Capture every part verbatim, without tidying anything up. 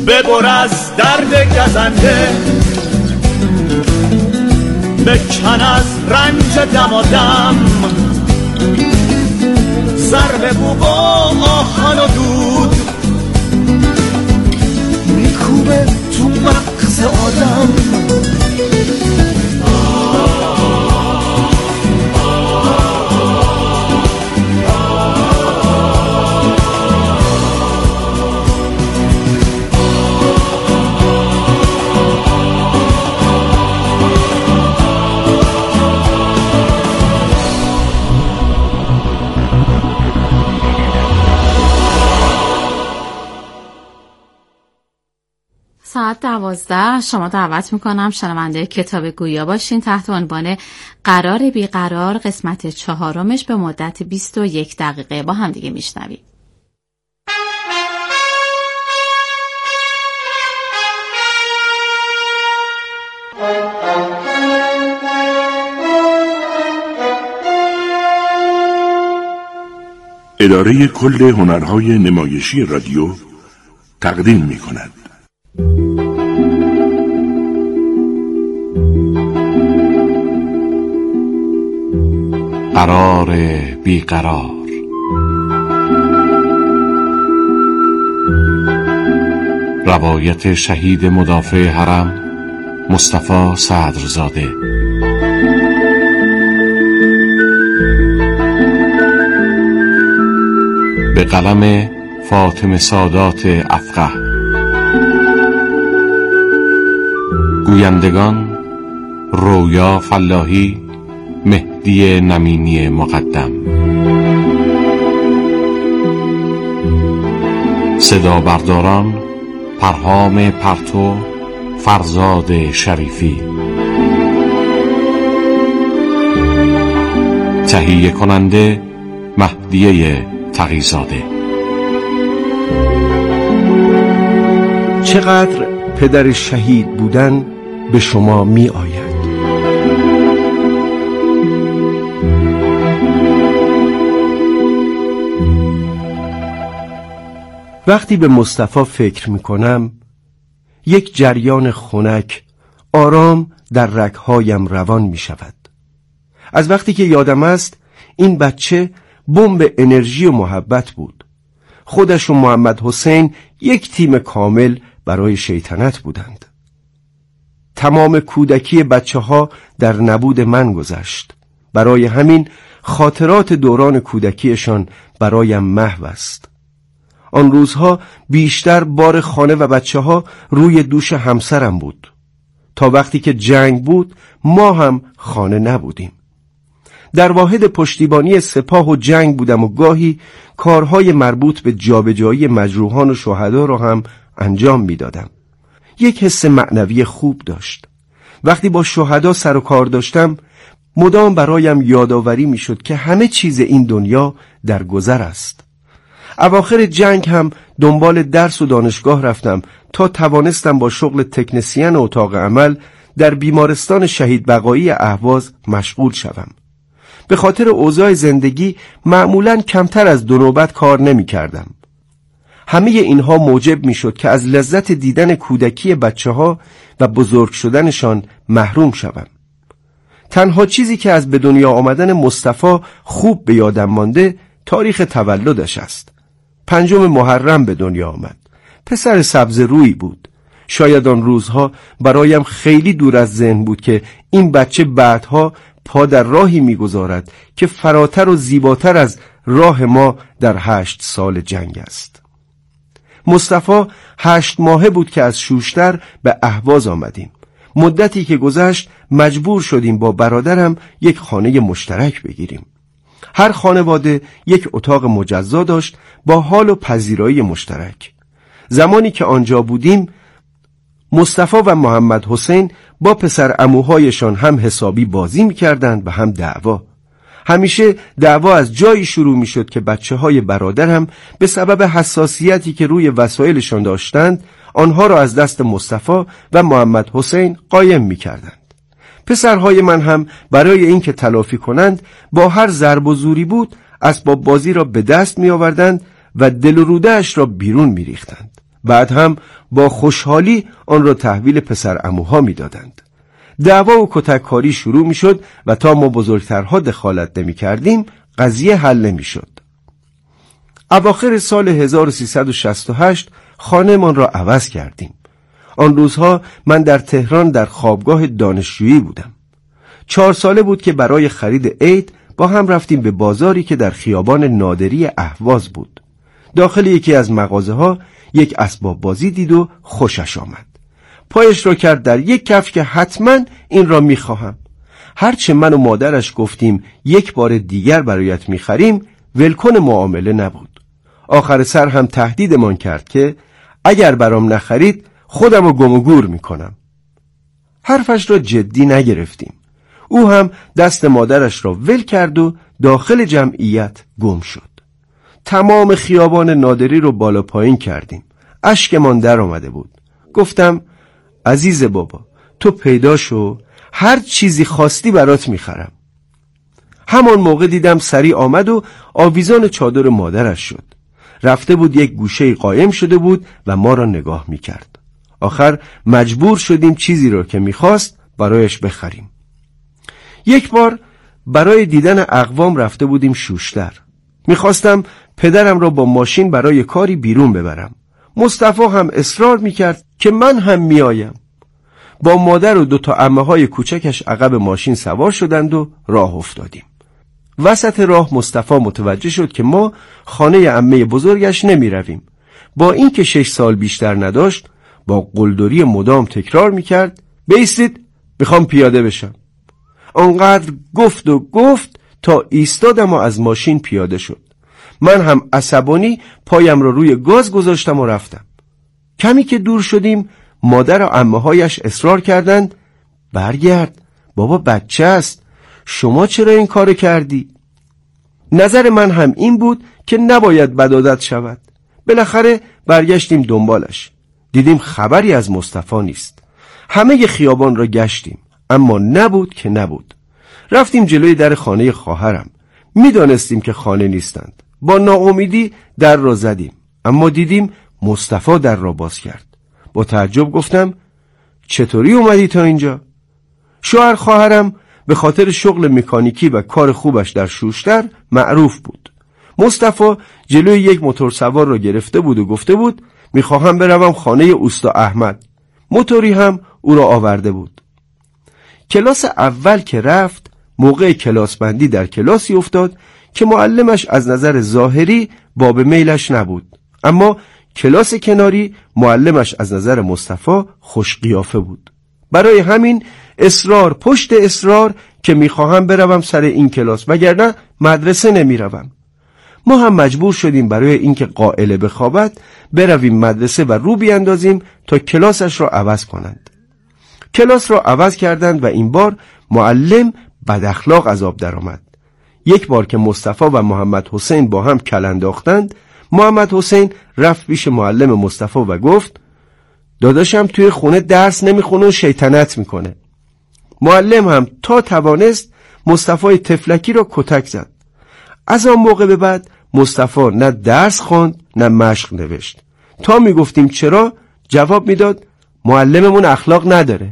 ببر از درد گزنده، بکن از رنج دم و دم، ضرب بوق و آهن و دود میکوبه تو مغز آدم. ساعت دوازده شما دعوت میکنم شنونده کتاب گویا باشین تحت عنوان قرار بیقرار قسمت چهارمش به مدت بیست و یک دقیقه با هم دیگه میشنوید. اداره کل هنرهای نمایشی رادیو تقدیم میکند. قرار بیقرار. روایت شهید مدافع حرم مصطفی صدرزاده. به قلم فاطمه سادات افقه. گویندگان رویا فلاحی، مهدی نمینی مقدم. صدا برداران پرهام پرتو، فرزاد شریفی. تهیه کننده مهدیه تقی‌زاده. چقدر پدر شهید بودن به شما می آید. وقتی به مصطفی فکر می کنم، یک جریان خنک آرام در رگ‌هایم روان می شود. از وقتی که یادم است این بچه بمب انرژی و محبت بود. خودش و محمد حسین یک تیم کامل برای شیطنت بودند. تمام کودکی بچه ها در نبود من گذشت. برای همین خاطرات دوران کودکیشان برایم محو است. آن روزها بیشتر بار خانه و بچه ها روی دوش همسرم بود. تا وقتی که جنگ بود ما هم خانه نبودیم. در واحد پشتیبانی سپاه و جنگ بودم و گاهی کارهای مربوط به جابجایی مجروحان و شهدا را هم انجام میدادم. یک حس معنوی خوب داشت. وقتی با شهدا سر و کار داشتم مدام برایم یادآوری میشد که همه چیز این دنیا در گذر است. اواخر جنگ هم دنبال درس و دانشگاه رفتم تا توانستم با شغل تکنسین اتاق عمل در بیمارستان شهید بقایی اهواز مشغول شوم. به خاطر اوضاع زندگی معمولاً کمتر از دو نوبت کار نمی کردم. همه اینها موجب می شد که از لذت دیدن کودکی بچه ها و بزرگ شدنشان محروم شوم. تنها چیزی که از به دنیا آمدن مصطفی خوب به یادم مانده تاریخ تولدش است. پنجم محرم به دنیا آمد. پسر سبز رویی بود. شاید آن روزها برایم خیلی دور از ذهن بود که این بچه بعدها پا در راهی می‌گذارد که فراتر و زیباتر از راه ما در هشت سال جنگ است. مصطفی هشت ماهه بود که از شوشتر به اهواز آمدیم. مدتی که گذشت مجبور شدیم با برادرم یک خانه مشترک بگیریم. هر خانواده یک اتاق مجزا داشت با حال و پذیرایی مشترک. زمانی که آنجا بودیم مصطفی و محمد حسین با پسر عموهایشان هم حسابی بازی می‌کردند و هم دعوا. همیشه دعوا از جایی شروع می‌شد که بچه‌های برادرم به سبب حساسیتی که روی وسایلشان داشتند آنها را از دست مصطفی و محمد حسین قایم می‌کردند. پسرهای من هم برای اینکه تلافی کنند با هر ضرب و زوری بود اسباب بازی را به دست می‌آوردند و دل و روده‌اش را بیرون می‌ریختند. بعد هم با خوشحالی آن را تحویل پسر عموها می دادند. دعوا و کتککاری شروع می شد و تا ما بزرگترها دخالت نمی کردیم قضیه حل نمی شد. اواخر سال هزار و سیصد و شصت و هشت خانه من را عوض کردیم. آن روزها من در تهران در خوابگاه دانشجویی بودم. چهار ساله بود که برای خرید عید با هم رفتیم به بازاری که در خیابان نادری اهواز بود. داخل یکی از مغازه ها یک اسباب بازی دید و خوشش آمد. پایش را کرد در یک کف که حتما این را میخواهم. هرچه من و مادرش گفتیم یک بار دیگر برایت میخریم، ولکن معامله نبود. آخر سر هم تهدیدمان کرد که اگر برام نخرید خودم رو گم و گور میکنم. حرفش را جدی نگرفتیم. او هم دست مادرش را ول کرد و داخل جمعیت گم شد. تمام خیابان نادری رو بالا پایین کردیم. اشکمان در آمده بود. گفتم عزیز بابا، تو پیدا شو، هر چیزی خواستی برات میخرم. همان موقع دیدم سریع آمد و آویزان چادر مادرش شد. رفته بود یک گوشه قایم شده بود و ما را نگاه میکرد. آخر مجبور شدیم چیزی را که میخواست برایش بخریم. یک بار برای دیدن اقوام رفته بودیم شوشتر. میخواستم پدرم را با ماشین برای کاری بیرون ببرم. مصطفی هم اصرار میکرد که من هم میایم. با مادر و دو تا عمه های کوچکش عقب ماشین سوار شدند و راه افتادیم. وسط راه مصطفی متوجه شد که ما خانه عمه بزرگش نمی رویم. با اینکه شش سال بیشتر نداشت با قلدری مدام تکرار میکرد بایستید، میخوام پیاده بشم. آنقدر گفت و گفت تا ایستادم و از ماشین پیاده شد. من هم عصبانی پایم را روی گاز گذاشتم و رفتم. کمی که دور شدیم مادر و عمه هایش اصرار کردند برگرد، بابا بچه است، شما چرا این کار کردی؟ نظر من هم این بود که نباید بدعادت شود. بالاخره برگشتیم دنبالش. دیدیم خبری از مصطفی نیست. همه خیابان را گشتیم اما نبود که نبود. رفتیم جلوی در خانه خواهرم. میدانستیم که خانه نیستند. با ناامیدی در را زدیم اما دیدیم مصطفی در را باز کرد. با تعجب گفتم چطوری اومدی تا اینجا؟ شوهر خواهرم به خاطر شغل مکانیکی و کار خوبش در شوشتر معروف بود. مصطفی جلوی یک موتور سوار را گرفته بود و گفته بود میخواهم بروم خانه اوستا احمد. موتوری هم او را آورده بود. کلاس اول که رفت موقع کلاس بندی در کلاسی افتاد که معلمش از نظر ظاهری باب میلش نبود، اما کلاس کناری معلمش از نظر مصطفی خوش قیافه بود. برای همین اصرار پشت اصرار که میخواهم بروم سر این کلاس وگرنه مدرسه نمیروم. ما هم مجبور شدیم برای اینکه قائله بخوابد برویم مدرسه و رو بیاندازیم تا کلاسش را عوض کنند. کلاس را عوض کردند و این بار معلم بد اخلاق از آب درآمد. یک بار که مصطفی و محمد حسین با هم کل انداختند، محمد حسین رفت پیش معلم مصطفی و گفت داداشم توی خونه درس نمیخونه و شیطنت میکنه. معلم هم تا توانست مصطفی تفلکی را کتک زد. از آن موقع به بعد مصطفی نه درس خواند نه مشق نوشت. تا میگفتیم چرا جواب میداد معلممون اخلاق نداره.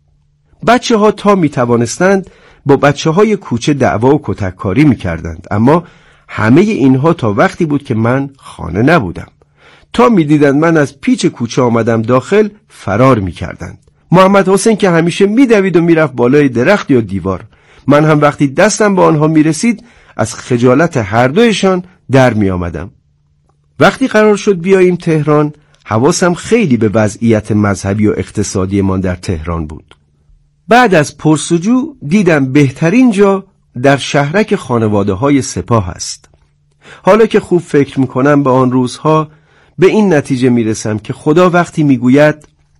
بچه ها تا میتوانستند با بچه های کوچه دعوا و کتککاری میکردند، اما همه اینها تا وقتی بود که من خانه نبودم. تا میدیدند من از پیچ کوچه آمدم داخل فرار میکردند. محمد حسین که همیشه میدوید و میرفت بالای درخت یا دیوار. من هم وقتی دستم به آنها میرسید از خجالت هر دویشان در می آمدم. وقتی قرار شد بیاییم تهران حواسم خیلی به وضعیت مذهبی و اقتصادی من در تهران بود. بعد از پرسجو دیدم بهترین جا در شهرک خانواده های سپاه است. حالا که خوب فکر میکنم به آن روزها به این نتیجه میرسم که خدا وقتی میگوید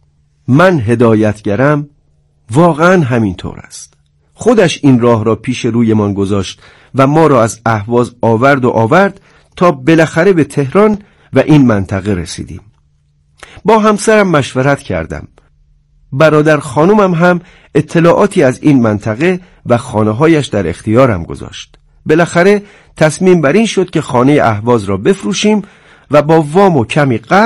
من هدایتگرم واقعا همینطور است. خودش این راه را پیش روی من گذاشت و ما را از اهواز آورد و آورد تا بالاخره به تهران و این منطقه رسیدیم. با همسرم مشورت کردم. برادر خانومم هم اطلاعاتی از این منطقه و خانه‌هایش در اختیارم گذاشت. بالاخره تصمیم بر این شد که خانه اهواز را بفروشیم و با وام و کمی قرض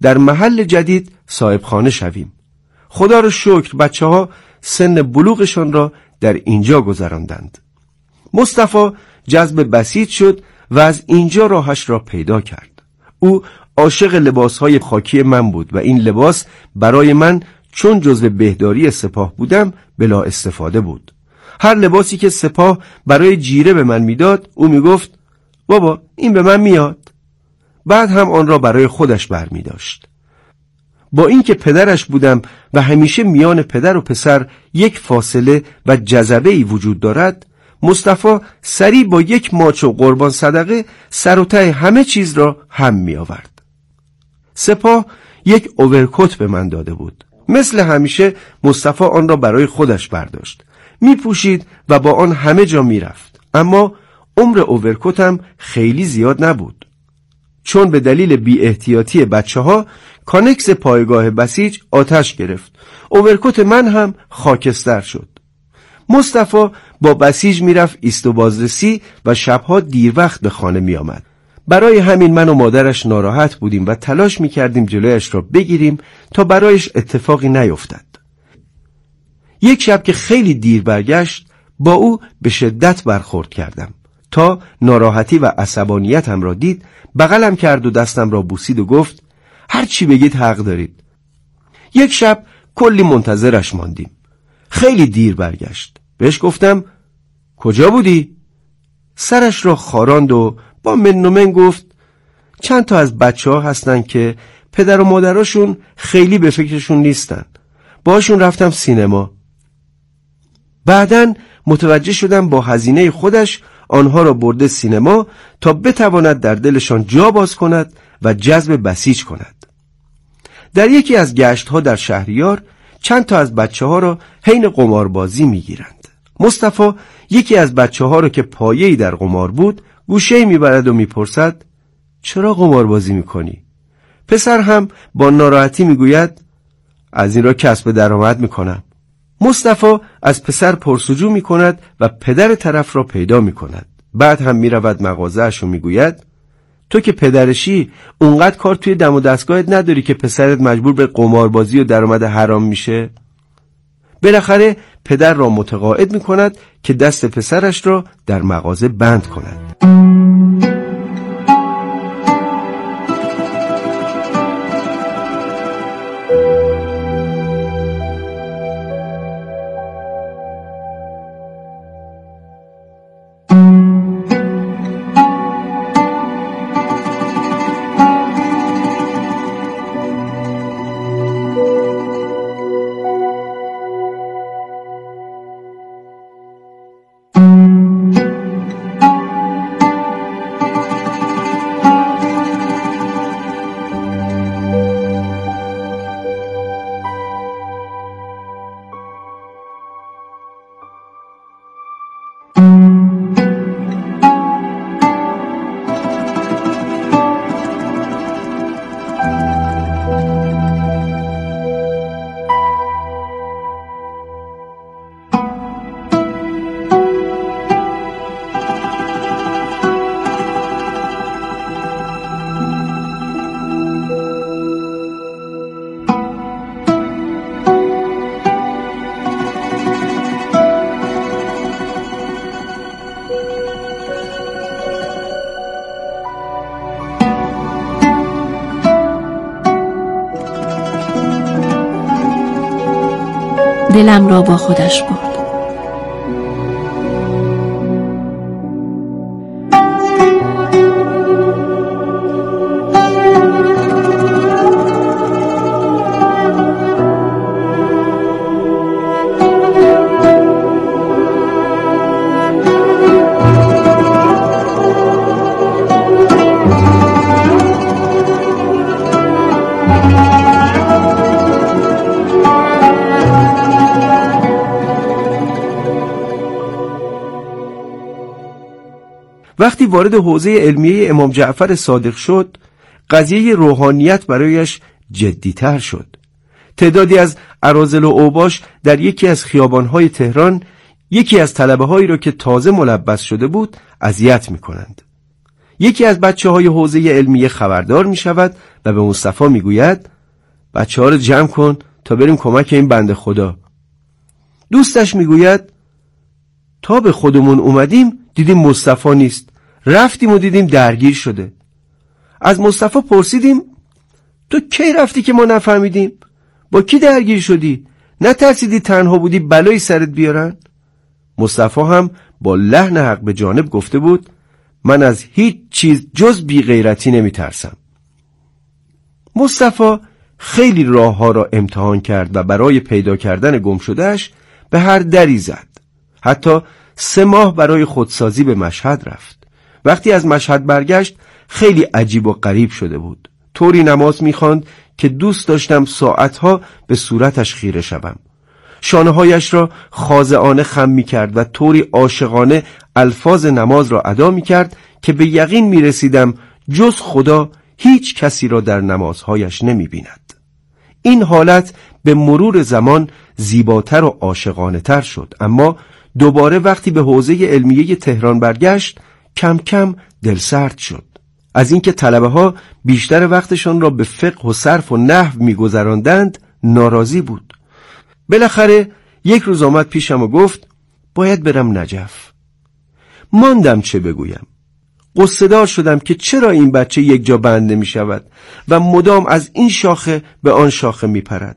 در محل جدید صاحب خانه شویم. خدا رو شکر بچه ها سن بلوغشان را در اینجا گذراندند. مصطفی جذب بسیط شد و از اینجا راهش را پیدا کرد. او عاشق لباسهای خاکی من بود و این لباس برای من چون جزو بهداری سپاه بودم بلا استفاده بود. هر لباسی که سپاه برای جیره به من میداد او میگفت بابا این به من میاد. بعد هم آن را برای خودش برمی داشت. با اینکه پدرش بودم و همیشه میان پدر و پسر یک فاصله و جذبه‌ای وجود دارد، مصطفی سریع با یک ماچ و قربان صدقه سر و ته همه چیز را هم می آورد. سپاه یک اوورکوت به من داده بود. مثل همیشه مصطفی آن را برای خودش برداشت، می پوشید و با آن همه جا می رفت. اما عمر اوورکوتم خیلی زیاد نبود، چون به دلیل بی احتیاطی بچه ها کانکس پایگاه بسیج آتش گرفت. اوورکوت من هم خاکستر شد. مصطفی با بسیج میرفت ایست و بازرسی و شبها دیر وقت به خانه می آمد. برای همین من و مادرش ناراحت بودیم و تلاش می کردیم جلویش را بگیریم تا برایش اتفاقی نیفتد. یک شب که خیلی دیر برگشت با او به شدت برخورد کردم. تا ناراحتی و عصبانیتم را دید بغلم کرد و دستم را بوسید و گفت هر چی بگید حق دارید. یک شب کلی منتظرش ماندیم. خیلی دیر برگشت. بهش گفتم کجا بودی؟ سرش را خاراند و با من و من گفت چند تا از بچه ها هستن که پدر و مادراشون خیلی به فکرشون نیستن. باشون رفتم سینما. بعدن متوجه شدم با هزینه خودش آنها را برده سینما تا بتواند در دلشان جا باز کند و جذب بسیج کند. در یکی از گشت‌ها در شهریار چند تا از بچه ها را حین قماربازی میگیرند. مصطفی یکی از بچه ها را که پایه‌ای در قمار بود گوشه‌ای میبرد و میپرسد چرا قماربازی میکنی؟ پسر هم با ناراحتی میگوید از این را کسب درآمد میکنم. مصطفی از پسر پرسجو میکند و پدر طرف را پیدا میکند. بعد هم میرود مغازه‌اش و میگوید تو که پدرشی اونقدر کار توی دم و دستگاهت نداری که پسرت مجبور به قماربازی و درآمد حرام میشه؟ بالاخره پدر را متقاعد میکند که دست پسرش را در مغازه بند کند. دلم را با خودش برد. وقتی وارد حوزه علمیه امام جعفر صادق شد، قضیه روحانیت برایش جدی‌تر شد. تعدادی از اراذل و اوباش در یکی از خیابان‌های تهران یکی از طلبه‌هایی را که تازه ملبس شده بود اذیت می‌کنند. یکی از بچه های حوزه علمیه خبردار می شود و به مصطفی می گوید بچه ها رو جمع کن تا بریم کمک این بنده خدا. دوستش می گوید تا به خودمون اومدیم دیدیم مصطفی نیست، رفتیم و دیدیم درگیر شده. از مصطفی پرسیدیم تو کی رفتی که ما نفهمیدیم؟ با کی درگیر شدی؟ نترسیدی تنها بودی بلایی سرت بیارن؟ مصطفی هم با لحن حق به جانب گفته بود من از هیچ چیز جز بی غیرتی نمی ترسم. مصطفی خیلی راه ها را امتحان کرد و برای پیدا کردن گم شدهش به هر دری زد. حتی سه ماه برای خودسازی به مشهد رفت. وقتی از مشهد برگشت خیلی عجیب و غریب شده بود. طوری نماز می‌خواند که دوست داشتم ساعتها به صورتش خیره شوم. شانه‌هایش را خاضعانه خم می‌کرد و طوری عاشقانه الفاظ نماز را ادا می‌کرد که به یقین می‌رسیدم جز خدا هیچ کسی را در نمازهایش نمی‌بیند. این حالت به مرور زمان زیباتر و عاشقانه تر شد، اما دوباره وقتی به حوزه علمیه تهران برگشت کم کم دلسرد شد. از اینکه طلبه ها بیشتر وقتشان را به فقه و صرف و نحو می‌گذراندند ناراضی بود. بالاخره یک روز آمد پیشم و گفت باید برم نجف. ماندم چه بگویم. غصه‌دار شدم که چرا این بچه یک جا بند نمی شود و مدام از این شاخه به آن شاخه می پرد.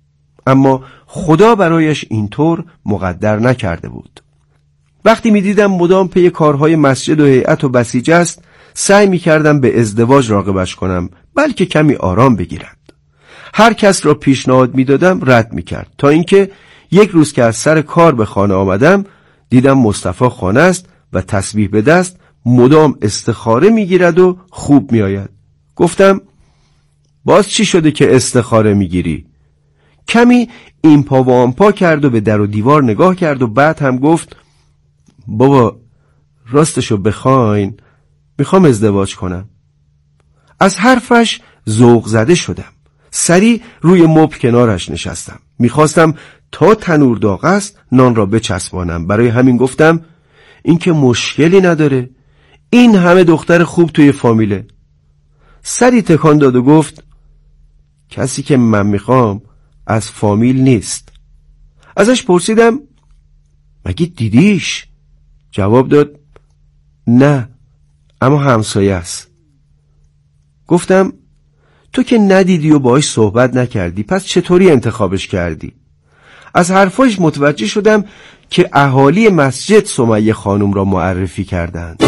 اما خدا برایش اینطور مقدر نکرده بود. وقتی می دیدم مدام پی کارهای مسجد و هیئت و بسیج است، سعی می کردم به ازدواج راغبش کنم بلکه کمی آرام بگیرد. هر کس را پیشنهاد می دادم رد می کرد، تا اینکه یک روز که از سر کار به خانه آمدم دیدم مصطفی خانه است و تسبیح به دست مدام استخاره می گیرد و خوب می آید. گفتم باز چی شده که استخاره می گیری؟ کمی این پا و آن پا کرد و به در و دیوار نگاه کرد و بعد هم گفت بابا راستشو بخواین میخوام ازدواج کنم. از حرفش ذوق زده شدم. سری روی مبل کنارش نشستم. میخواستم تا تنور داغ است نان را بچسبانم. برای همین گفتم این که مشکلی نداره، این همه دختر خوب توی فامیله. سری تکان داد و گفت کسی که من میخوام از فامیل نیست. ازش پرسیدم مگه دیدیش؟ جواب داد نه، اما همسایه است. گفتم تو که ندیدی و باهاش صحبت نکردی، پس چطوری انتخابش کردی؟ از حرفاش متوجه شدم که اهالی مسجد سمیه خانم را معرفی کردند.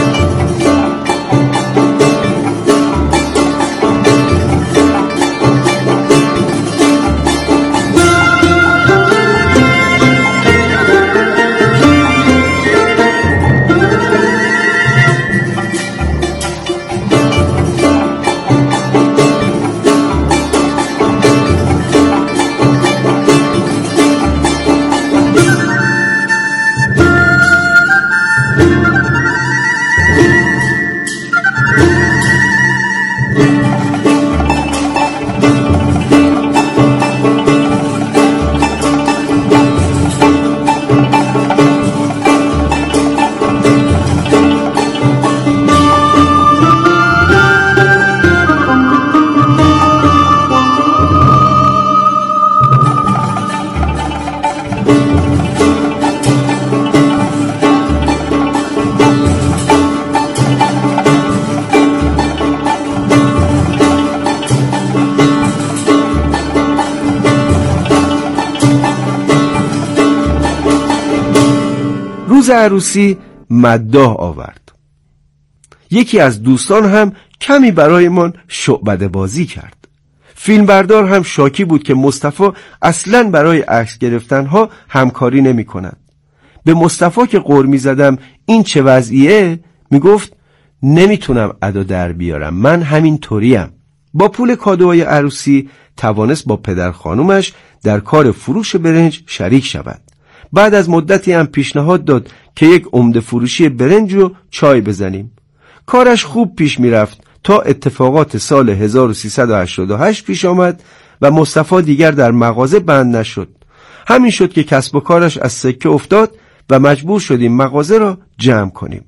روز عروسی مداح آورد. یکی از دوستان هم کمی برایمان شعبده بازی کرد. فیلمبردار هم شاکی بود که مصطفی اصلاً برای عکس گرفتنها همکاری نمی کند. به مصطفی که غر می زدم این چه وضعیه، می گفت نمیتونم ادا در بیارم، من همین طوریم. با پول کادوهای عروسی توانست با پدر خانومش در کار فروش برنج شریک شود. بعد از مدتی هم پیشنهاد داد که یک عمده فروشی برنج و چای بزنیم. کارش خوب پیش می رفت تا اتفاقات سال هزار و سیصد و هشتاد و هشت پیش آمد و مصطفی دیگر در مغازه بند نشد. همین شد که کسب و کارش از سکه افتاد و مجبور شدیم مغازه را جمع کنیم.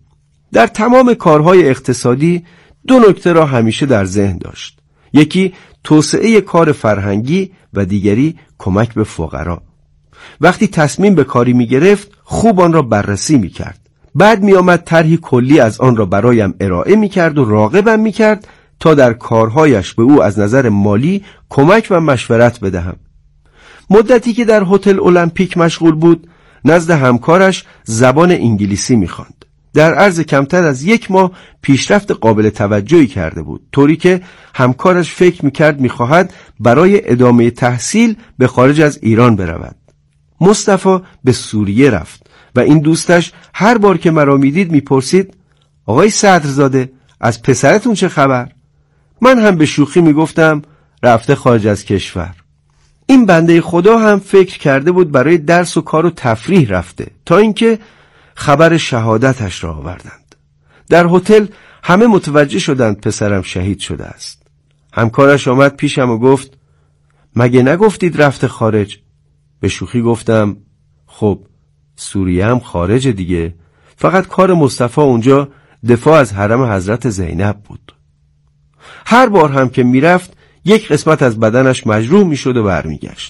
در تمام کارهای اقتصادی دو نکته را همیشه در ذهن داشت. یکی توسعه کار فرهنگی و دیگری کمک به فقرا. وقتی تصمیم به کاری می گرفت خوب آن را بررسی می کرد. بعد می آمد طرحی کلی از آن را برایم ارائه می کرد و راغبم می کرد تا در کارهایش به او از نظر مالی کمک و مشورت بدهم. مدتی که در هتل المپیک مشغول بود نزد همکارش زبان انگلیسی می خواند. در عرض کمتر از یک ماه پیشرفت قابل توجهی کرده بود، طوری که همکارش فکر میکرد میخواهد برای ادامه تحصیل به خارج از ایران برود. مصطفی به سوریه رفت و این دوستش هر بار که مرا میدید میپرسید آقای صدرزاده از پسرتون چه خبر؟ من هم به شوخی میگفتم رفته خارج از کشور. این بنده خدا هم فکر کرده بود برای درس و کار و تفریح رفته، تا اینکه خبر شهادتش را آوردند. در هتل همه متوجه شدند پسرم شهید شده است. همکارش آمد پیشم و گفت مگه نگفتید رفته خارج؟ به شوخی گفتم خب سوریه هم خارج دیگه، فقط کار مصطفی اونجا دفاع از حرم حضرت زینب بود. هر بار هم که میرفت یک قسمت از بدنش مجروح میشد و برمیگشت.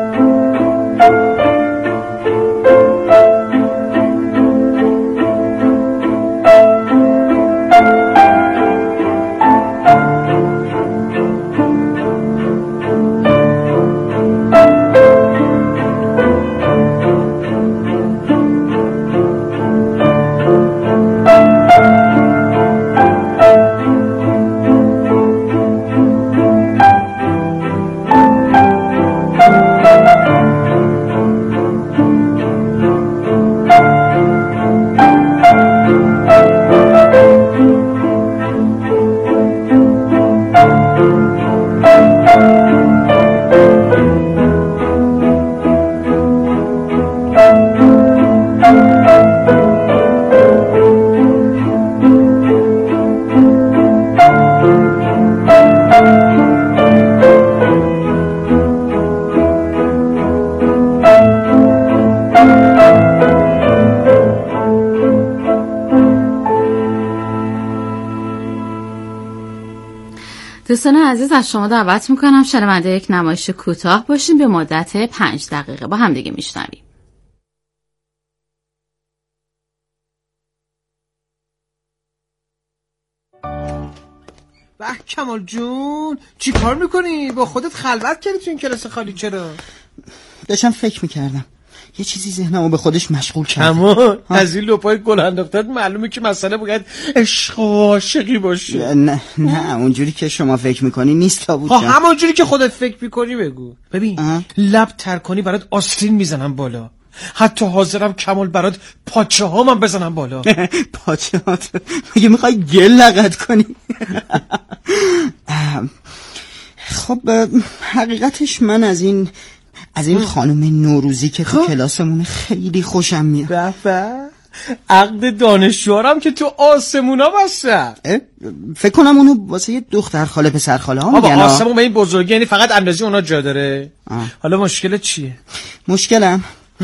دوستان عزیز از شما دعوت میکنم شنونده یک نمایش کوتاه باشیم به مدت پنج دقیقه با هم دیگه میشنویم. به کمال جون چی کار میکنی؟ با خودت خلوت کردی تو این کلاس خالی؟ چرا؟ داشتم فکر میکردم، یه چیزی ذهنمو به خودش مشغول کرد. کمال از این لپای گل انداختت معلومه که مسئله باید عشق و عاشقی باشه. نه نه اونجوری که شما فکر میکنی نیست تابوت جان. همونجوری که خودت فکر میکنی بگو. ببین اه. لب تر کنی برات آستین میزنم بالا، حتی حاضرم کمال برات پاچه ها من بزنم بالا. پاچه ها تو مگه میخوای گل لغت کنی؟ خب حقیقتش من از این از این خانم نوروزی که تو کلاسمون خیلی خوشم میاد. بابا عقد دانشجوارم که تو آسمونا بسته. فکر کنم اونو واسه یه دختر خاله پسر خاله ها میگن. آقا آسمون به این بزرگی یعنی فقط اندازه اونا جا داره. آه. حالا مشکلت چیه؟ مشکلم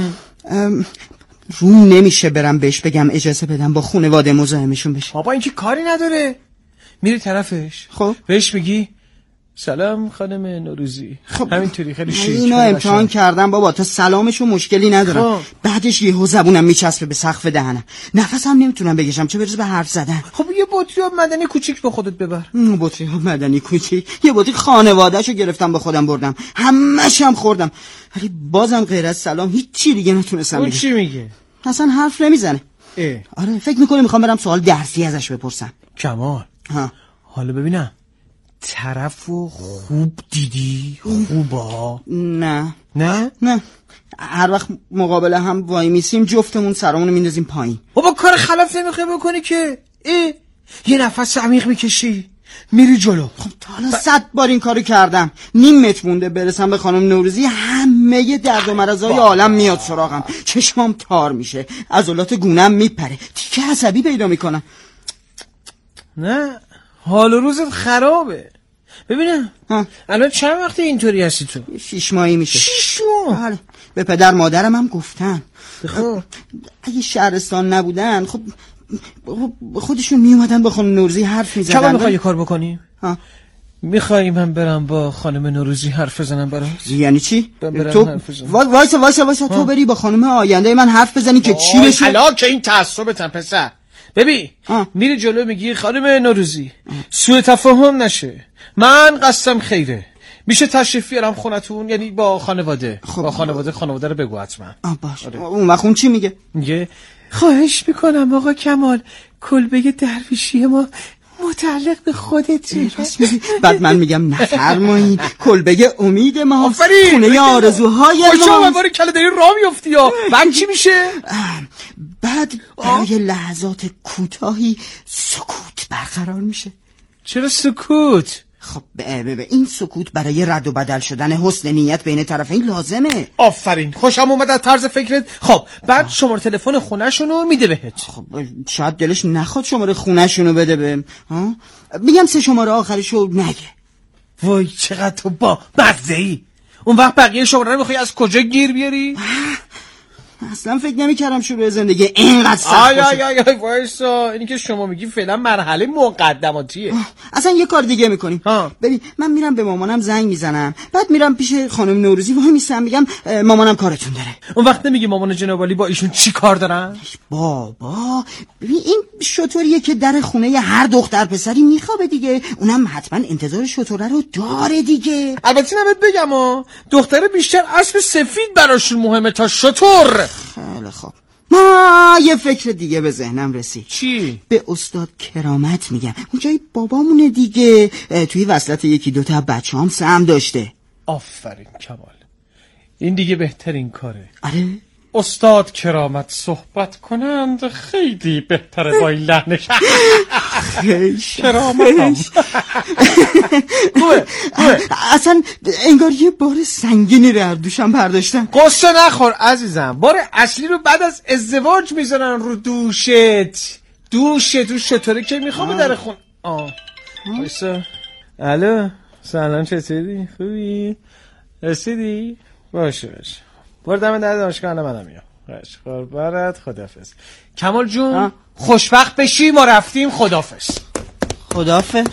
روم نمیشه برم بهش بگم اجازه بدم با خانواده مزاحمشون بشه. بابا این که کاری نداره، میری طرفش خب بهش میگی سلام خانم نوروزی. خب همینطوری خیلی شیک. اینو امتحان کردم بابا، تا سلامشو مشکلی ندارم. خب. بعدش یهو زبونم میچسبه به سقف دهنم، نفسم نمیتونم بکشم چه برسه به حرف زدن. خب یه بطری آب معدنی کوچیک با خودت ببر. بطری آب معدنی کوچیک؟ یه بطری خانواده‌شو گرفتم با خودم بردم، همه‌ش هم خوردم، ولی بازم غیر از سلام هیچ چی دیگه نتونستم بگم. اون چی میگه؟ اصلا حرف نمیزنه. اه. آره فکر میکنه میخوام برم سوال درسی ازش بپرسم. کمال ها حالا ببینم طرفو خوب دیدی؟ خوبا؟ نه نه؟ نه هر وقت مقابل هم وای میسیم جفتمون سرامونو میندازیم پایین. بابا کار خلاف نمیخوای بکنی که ای یه نفس عمیق میکشی میری جلو. خب تا حالا صد بار این کارو کردم، نیم متر مونده برسم به خانم نوروزی همه درد و مرضای عالم میاد سراغم، چشمام تار میشه، عضلات گونم میپره، تیکه عصبی پیدا میکنم. نه حال و روزت خرابه. ببینم الان چند وقته اینطوری هستی تو؟ شیش ماهی میشه. شیش ماه؟ بله به پدر مادرم هم گفتن. خب اگه شهرستان نبودن خب خودشون می اومدن با خانم نوروزی حرف می زدن. کما میخوای یه کار بکنیم؟ ها میخوایی من برم با خانم نوروزی حرف بزنم براش؟ یعنی چی؟ تو وایسا وایسا وایسا تو بری با خانم آینده من حرف بزنی که چی بشه؟ حالا که این تعصبتن پسر. ببین میری جلو میگی خانم نوروزی سوء تفاهم نشه، من قصدم خیره، میشه تشریف بیارم خونتون؟ یعنی با خانواده. خب با خانواده خانواده رو بگو حتما. آه باش. آره. اون وقت چی میگه؟ میگه خواهش میکنم آقا کمال کلبه درویشی ما متعلق به خودته. بعد من میگم نفرمایید کلبه امید ما آفرین خونه آرزوهای ما. خوشا باری کله داری راه میفتی یا بعد چی میشه؟ بعد برای لحظات کوتاهی سکوت برقرار میشه. چرا سکوت؟ خب به این سکوت برای رد و بدل شدن حسن نیت بین طرفین لازمه. آفرین خوشم اومد از طرز فکرت. خب بعد شماره تلفن خونه‌شونو میده بهت. خب شاید دلش نخواد شماره خونه‌شونو بده بهم. ها میگم سه شماره آخرشو نگه. وای چقدر تو با مزه‌ای. اون وقت بقیه شماره رو میخوای از کجا گیر بیاری؟ اصلا فکر نمی‌کردم شروع زندگی اینقدر سخت آی آی آی آی وایسا، اینی که شما میگی فعلا مرحله مقدماتیه. اصلا یه کار دیگه میکنیم. ببین من میرم به مامانم زنگ میزنم، بعد میرم پیش خانم نوروزی وای میسم میگم مامانم کارتون داره. اون وقت نمیگی مامان جناب عالی با ایشون چی کار دارن؟ بابا ببین این شطوریه که در خونه هر دختر پسری میخوابه دیگه، اونم حتما انتظار شطوره رو داره دیگه. البته نباید بگم ها دختره بیشتر اسب سفید براشون مهمه تا شطور. خیلی خوب ما یه فکر دیگه به ذهنم رسید. چی؟ به استاد کرامت میگم، اونجای بابامونه دیگه، توی وصلت یکی دوتا بچه هم سهم داشته. آفرین کمال، این دیگه بهترین کاره. آره استاد کرامت صحبت کنند خیلی بهتره با این لحنش. کرامت هم خوبه خوبه. اصلا انگار یه بار سنگینی رو دوشم برداشتن. قصه نخور عزیزم، بار اصلی رو بعد از ازدواج میذارن رو دوشت. دوشت دوش چطوره که میخوام در خون. آه بایستا. الو سلام چطوری؟ خوبی؟ رسیدی؟ باشه باشه برو دم در دانشگاه منم میام. باشه قربانت خدافظ. کمال جون آه. خوشبخت بشی ما رفتیم. خدافظ. خدافظ.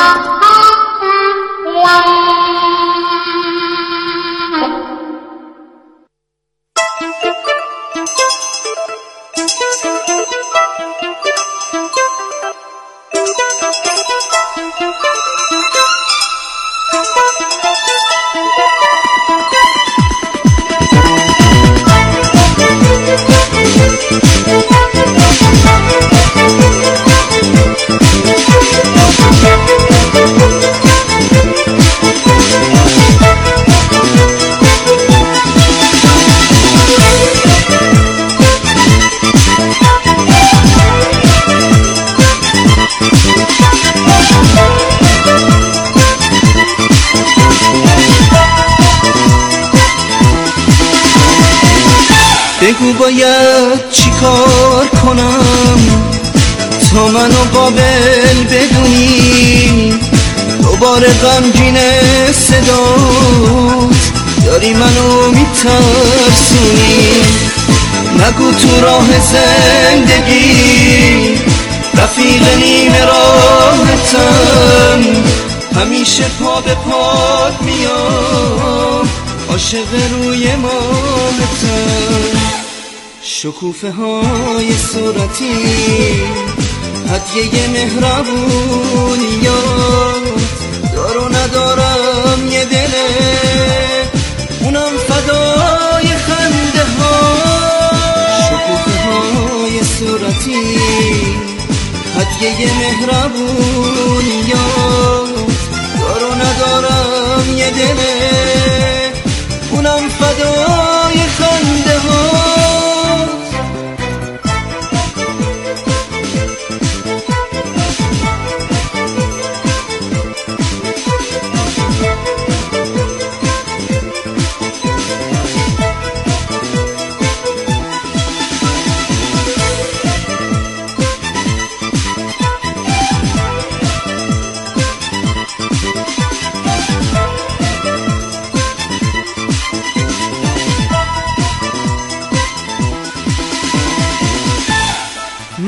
بگو باید چی کار کنم تا منو قابل بدونی، دوباره غمگین صدات داری منو میترسونی. نگو تو راه زندگی رفیق نیمه راحتم، همیشه پا به پات میام عاشق روی ماهتم. شکوفه های صورتی هدیه مهربونیات دارو ندارم یه دله اونم فدای خنده ها. شکوفه های صورتی هدیه مهربونیات دارو ندارم یه دله اونم فدای خنده ها.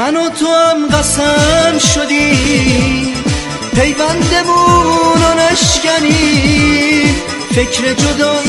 من و تو هم قسم شدیم پیوندمون رو نشکنیم، فکر جدایی